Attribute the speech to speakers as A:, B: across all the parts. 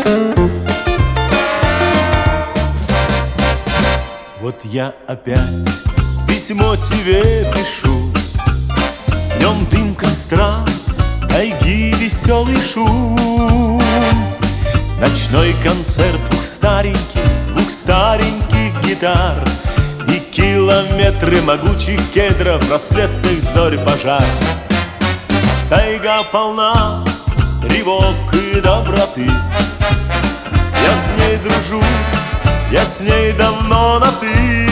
A: Вот я опять письмо тебе пишу, в нем дым костра, тайги, веселый шум. Ночной концерт двух стареньких гитар и километры могучих кедров, рассветных зорь пожар. Тайга полна тревог и доброты, я с ней дружу, я с ней давно на «ты».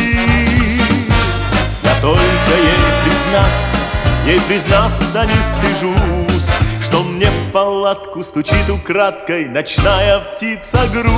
A: Я только ей признаться не стыжусь, что мне в палатку стучит украдкой ночная птица грусть.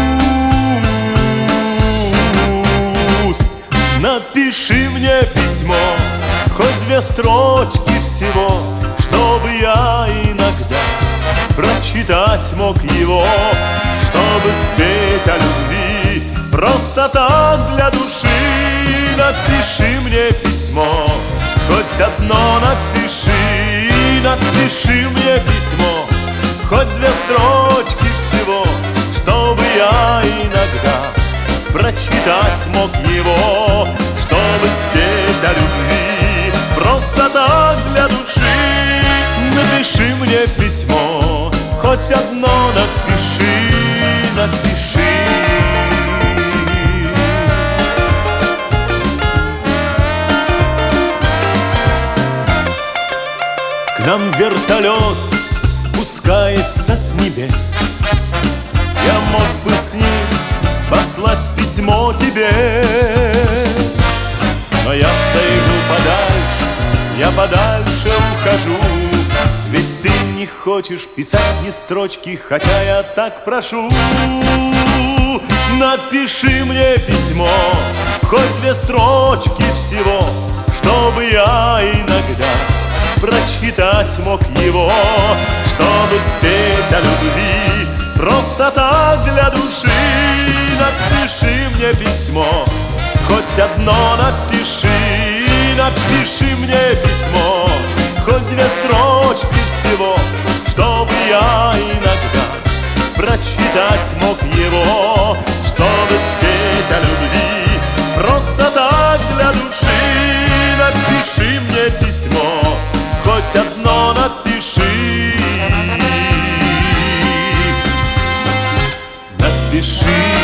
A: Напиши мне письмо, хоть 2 строчки всего, чтобы я иногда прочитать мог его, чтобы спеть о любви просто так для души. Напиши мне письмо, хоть одно напиши, напиши мне письмо, хоть 2 строчки всего, чтобы я иногда прочитать мог его, чтобы спеть о любви просто так для души. Напиши мне письмо, хоть одно напиши, напиши. К нам вертолет спускается с небес, я мог бы с ним послать письмо тебе, но я в тайгу подальше, я подальше ухожу. Ведь ты не хочешь писать ни строчки, хотя я так прошу. Напиши мне письмо, хоть 2 строчки всего, чтобы я иногда прочитать мог его, чтобы спеть о любви просто так для души. Напиши мне письмо, хоть одно напиши, напиши мне письмо, хоть 2 строчки всего, чтобы я иногда прочитать мог его, чтобы спеть о любви просто так для души. Напиши мне письмо, хоть одно напиши, напиши.